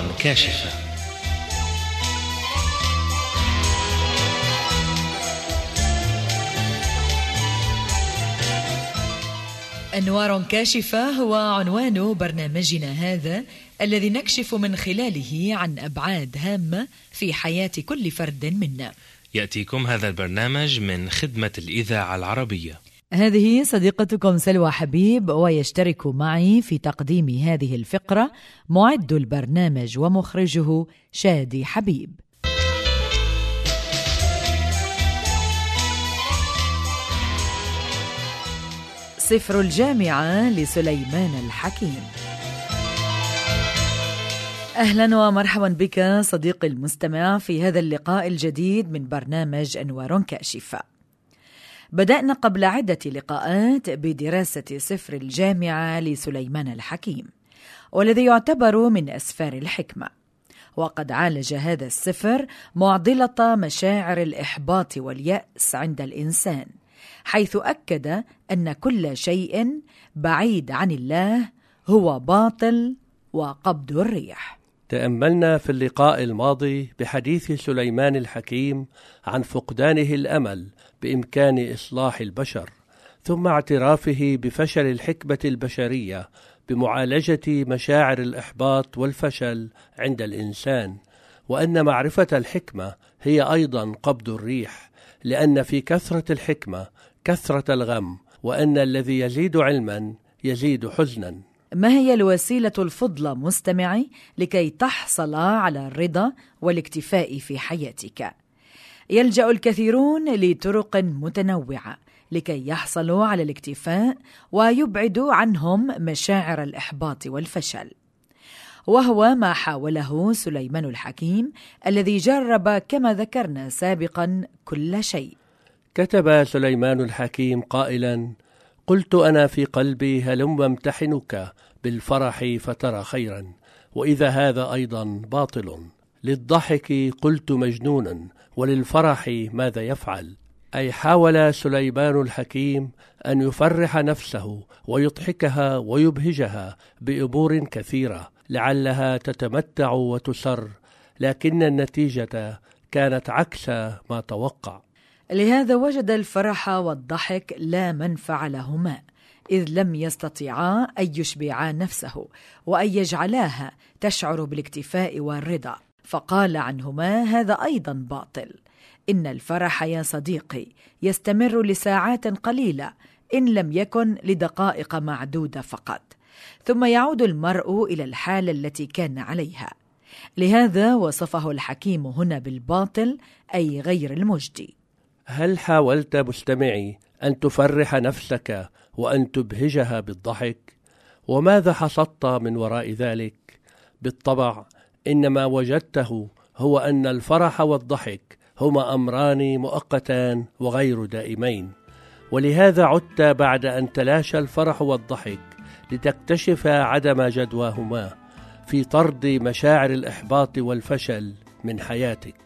كاشفة. أنوار كاشفة هو عنوان برنامجنا هذا، الذي نكشف من خلاله عن أبعاد هامة في حياة كل فرد منا. يأتيكم هذا البرنامج من خدمة الإذاعة العربية. هذه صديقتكم سلوى حبيب، ويشترك معي في تقديم هذه الفقرة معد البرنامج ومخرجه شادي حبيب. سفر الجامعة لسليمان الحكيم. أهلا ومرحبا بك صديقي المستمع في هذا اللقاء الجديد من برنامج أنوار كاشفة. بدأنا قبل عدة لقاءات بدراسة سفر الجامعة لسليمان الحكيم، والذي يعتبر من أسفار الحكمة، وقد عالج هذا السفر معضلة مشاعر الإحباط واليأس عند الإنسان، حيث أكد أن كل شيء بعيد عن الله هو باطل وقبض الريح. تأملنا في اللقاء الماضي بحديث سليمان الحكيم عن فقدانه الأمل بإمكان إصلاح البشر، ثم اعترافه بفشل الحكمة البشرية بمعالجة مشاعر الإحباط والفشل عند الإنسان، وأن معرفة الحكمة هي أيضا قبض الريح، لأن في كثرة الحكمة كثرة الغم، وأن الذي يزيد علما يزيد حزنا. ما هي الوسيلة الفضلى مستمعي لكي تحصل على الرضا والاكتفاء في حياتك؟ يلجأ الكثيرون لطرق متنوعة لكي يحصلوا على الاكتفاء ويبعدوا عنهم مشاعر الإحباط والفشل، وهو ما حاوله سليمان الحكيم الذي جرب كما ذكرنا سابقا كل شيء. كتب سليمان الحكيم قائلا: قلت أنا في قلبي هلم امتحنك بالفرح فترى خيرا، وإذا هذا أيضا باطل. للضحك قلت مجنون، وللفرح ماذا يفعل؟ أي حاول سليمان الحكيم أن يفرح نفسه ويضحكها ويبهجها بأمور كثيرة لعلها تتمتع وتسر، لكن النتيجة كانت عكس ما توقع. لهذا وجد الفرح والضحك لا منفع لهما، إذ لم يستطيعا أن يشبعا نفسه وأن يجعلاها تشعر بالاكتفاء والرضا، فقال عنهما هذا أيضا باطل. إن الفرح يا صديقي يستمر لساعات قليلة إن لم يكن لدقائق معدودة فقط، ثم يعود المرء إلى الحالة التي كان عليها. لهذا وصفه الحكيم هنا بالباطل، أي غير المجدي. هل حاولت مستمعي أن تفرح نفسك وأن تبهجها بالضحك؟ وماذا حصدت من وراء ذلك؟ بالطبع إن ما وجدته هو أن الفرح والضحك هما أمران مؤقتان وغير دائمين، ولهذا عدت بعد أن تلاشى الفرح والضحك لتكتشف عدم جدواهما في طرد مشاعر الإحباط والفشل من حياتك.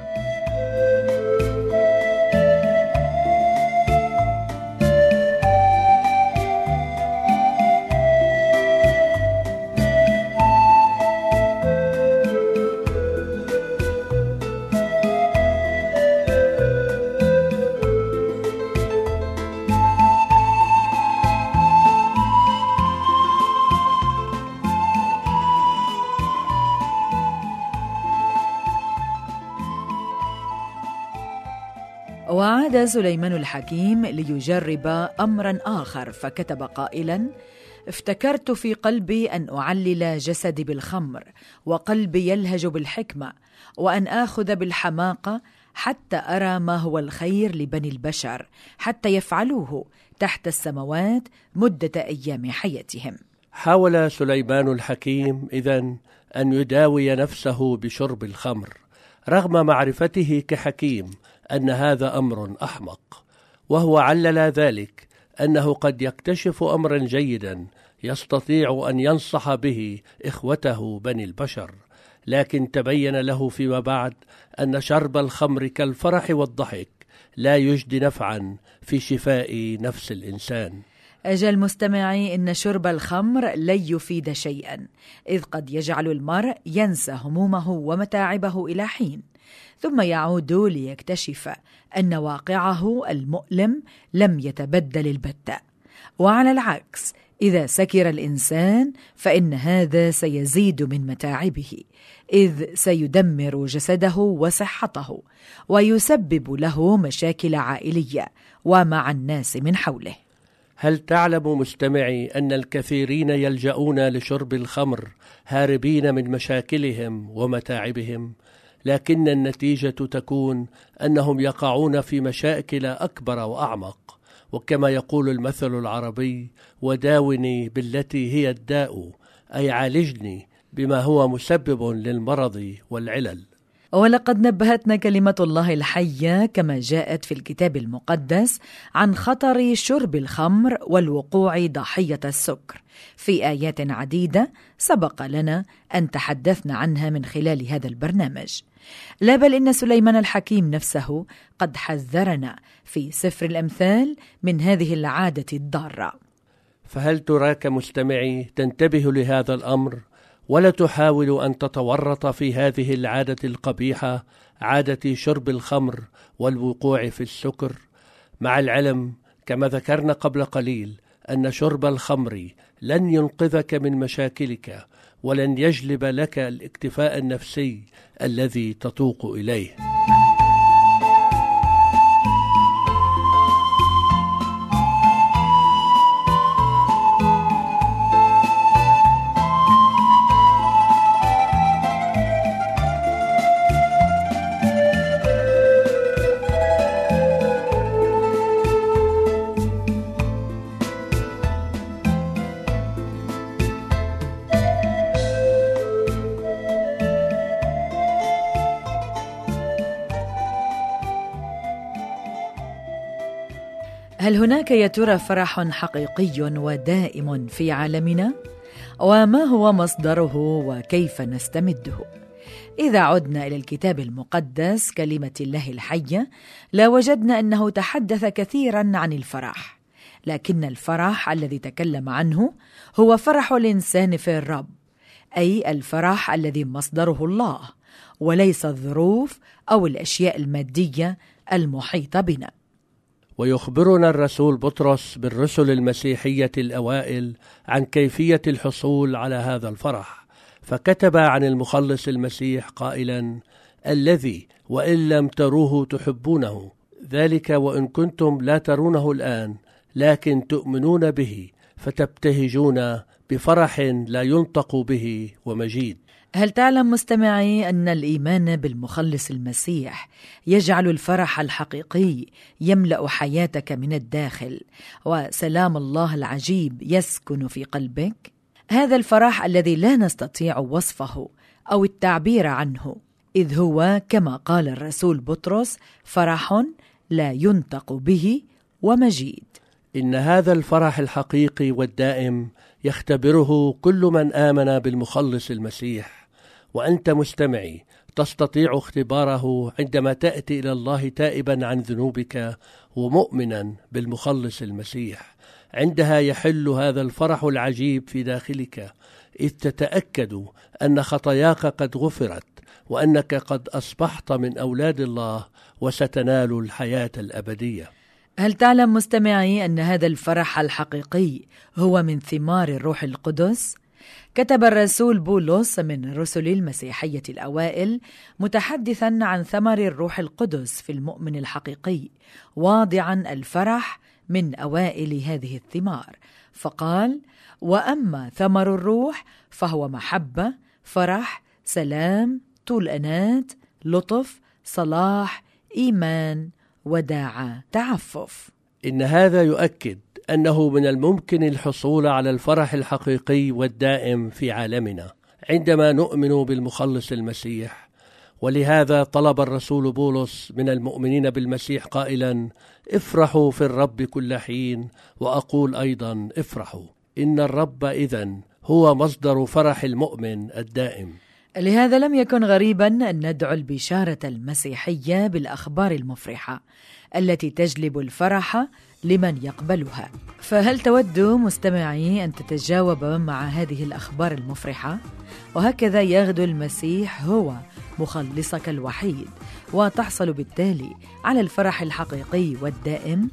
وعاد سليمان الحكيم ليجرب أمرا آخر، فكتب قائلا: افتكرت في قلبي أن أعلل جسدي بالخمر، وقلبي يلهج بالحكمة، وأن آخذ بالحماقة حتى أرى ما هو الخير لبني البشر، حتى يفعلوه تحت السماوات مدة أيام حياتهم. حاول سليمان الحكيم إذن أن يداوي نفسه بشرب الخمر، رغم معرفته كحكيم أن هذا أمر أحمق، وهو علل ذلك أنه قد يكتشف أمرا جيدا يستطيع أن ينصح به إخوته بني البشر، لكن تبين له فيما بعد أن شرب الخمر كالفرح والضحك لا يجدي نفعا في شفاء نفس الإنسان. أجل مستمعي، إن شرب الخمر لن يفيد شيئا، إذ قد يجعل المرء ينسى همومه ومتاعبه إلى حين، ثم يعود ليكتشف أن واقعه المؤلم لم يتبدل البتة. وعلى العكس، إذا سكر الإنسان فإن هذا سيزيد من متاعبه، إذ سيدمر جسده وصحته، ويسبب له مشاكل عائلية ومع الناس من حوله. هل تعلم مستمعي أن الكثيرين يلجؤون لشرب الخمر هاربين من مشاكلهم ومتاعبهم، لكن النتيجة تكون أنهم يقعون في مشاكل أكبر وأعمق، وكما يقول المثل العربي: وداوني بالتي هي الداء، أي عالجني بما هو مسبب للمرض والعلل. ولقد نبهتنا كلمة الله الحية كما جاءت في الكتاب المقدس عن خطر شرب الخمر والوقوع ضحية السكر في آيات عديدة سبق لنا أن تحدثنا عنها من خلال هذا البرنامج. لا بل إن سليمان الحكيم نفسه قد حذرنا في سفر الأمثال من هذه العادة الضارة. فهل تراك مستمعي تنتبه لهذا الأمر ولا تحاول أن تتورط في هذه العادة القبيحة، عادة شرب الخمر والوقوع في السكر؟ مع العلم كما ذكرنا قبل قليل أن شرب الخمر لن ينقذك من مشاكلك ولن يجلب لك الاكتفاء النفسي الذي تتوق إليه. هل هناك يا ترى فرح حقيقي ودائم في عالمنا؟ وما هو مصدره وكيف نستمده؟ إذا عدنا إلى الكتاب المقدس كلمة الله الحية لوجدنا أنه تحدث كثيرا عن الفرح، لكن الفرح الذي تكلم عنه هو فرح الإنسان في الرب، أي الفرح الذي مصدره الله وليس الظروف أو الأشياء المادية المحيطة بنا. ويخبرنا الرسول بطرس بالرسل المسيحية الأوائل عن كيفية الحصول على هذا الفرح، فكتب عن المخلص المسيح قائلا: الذي وإن لم تروه تحبونه، ذلك وإن كنتم لا ترونه الآن لكن تؤمنون به فتبتهجون بفرح لا ينطق به ومجيد. هل تعلم مستمعي أن الإيمان بالمخلص المسيح يجعل الفرح الحقيقي يملأ حياتك من الداخل، وسلام الله العجيب يسكن في قلبك؟ هذا الفرح الذي لا نستطيع وصفه أو التعبير عنه، إذ هو كما قال الرسول بطرس: فرح لا ينطق به ومجيد. إن هذا الفرح الحقيقي والدائم يختبره كل من آمن بالمخلص المسيح، وأنت مستمعي تستطيع اختباره عندما تأتي إلى الله تائبا عن ذنوبك ومؤمنا بالمخلص المسيح. عندها يحل هذا الفرح العجيب في داخلك، إذ تتأكد أن خطاياك قد غفرت وأنك قد أصبحت من أولاد الله وستنال الحياة الأبدية. هل تعلم مستمعي أن هذا الفرح الحقيقي هو من ثمار الروح القدس؟ كتب الرسول بولس من رسل المسيحية الأوائل متحدثا عن ثمر الروح القدس في المؤمن الحقيقي، واضعا الفرح من أوائل هذه الثمار، فقال: وأما ثمر الروح فهو محبة، فرح، سلام، طول أناة، لطف، صلاح، إيمان، وداعة، تعفف. إن هذا يؤكد أنه من الممكن الحصول على الفرح الحقيقي والدائم في عالمنا عندما نؤمن بالمخلص المسيح. ولهذا طلب الرسول بولس من المؤمنين بالمسيح قائلا: افرحوا في الرب كل حين، وأقول أيضا افرحوا. إن الرب إذن هو مصدر فرح المؤمن الدائم. لهذا لم يكن غريبا أن ندعو البشارة المسيحية بالأخبار المفرحة التي تجلب الفرح لمن يقبلها. فهل تود مستمعي أن تتجاوب مع هذه الأخبار المفرحة؟ وهكذا يغدو المسيح هو مخلصك الوحيد، وتحصل بالتالي على الفرح الحقيقي والدائم.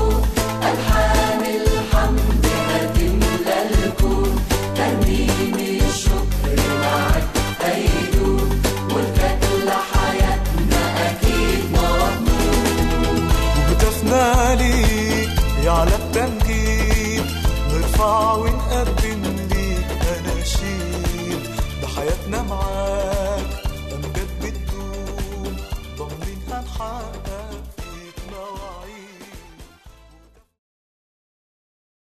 ترنيم